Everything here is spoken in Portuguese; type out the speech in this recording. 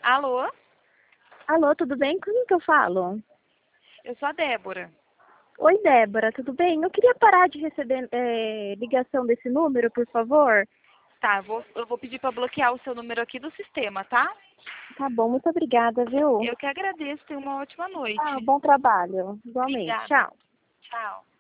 Alô? Alô, tudo bem? Com quem que eu falo? Eu sou a Débora. Oi, Débora, tudo bem? Eu queria parar de receber ligação desse número, por favor. Tá, eu vou pedir para bloquear o seu número aqui do sistema, tá? Tá bom, muito obrigada, viu? Eu que agradeço. Tenha uma ótima Ah, noite. bom trabalho. Igualmente. Obrigada. Tchau. Tchau.